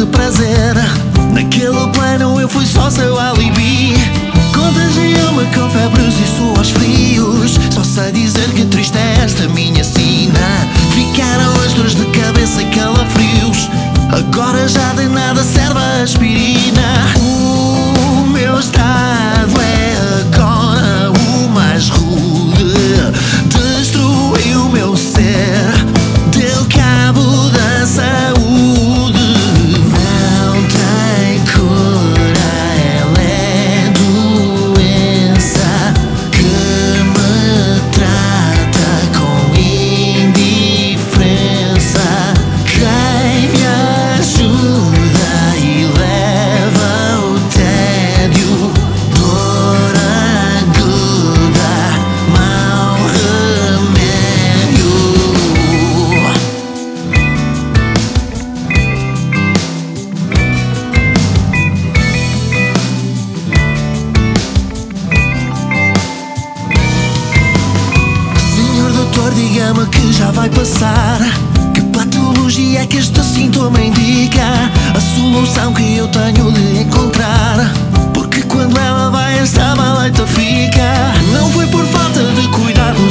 de prazer. Naquele plano eu fui só seu alibi. Contagiou-me com febres e suores frios. Só sei dizer que triste é esta minha sina. Ficaram as dores de cabeça e calafrios. Agora já de nada serve a aspirina. O meu estado é agora o mais rude. Destruiu o meu ser, deu cabo da saúde. Não tem cura, ela é doença que me trata com indiferença. Quem me ajuda e leva o tédio, dor aguda, mau remédio. Senhor doutor, diga-me que já vai passar. Que patologia é que este sintoma indica? A solução que eu tenho de encontrar. Porque quando ela vai, esta maleita fica. Não foi por falta de cuidados